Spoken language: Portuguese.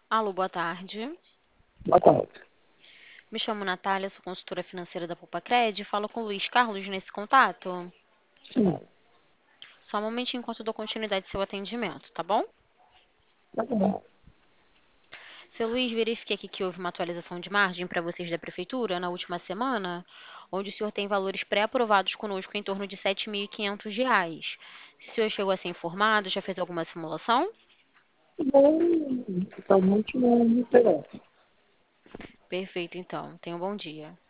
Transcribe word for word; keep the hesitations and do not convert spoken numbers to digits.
Alô, boa tarde. Boa tarde. Me chamo Natália, sou consultora financeira da Poupa-Cred. Falo com o Luiz Carlos nesse contato. Sim, Só um momentinho enquanto eu dou continuidade ao seu atendimento, tá bom? tá bom. Seu Luiz, verifiquei aqui que houve uma atualização de margem para vocês da Prefeitura na última semana, onde o senhor tem valores pré-aprovados conosco em torno de sete mil e quinhentos reais. Se o senhor chegou a ser informado, já fez alguma simulação? Não, totalmente não me interessa. Perfeito, então. Tenha um bom dia.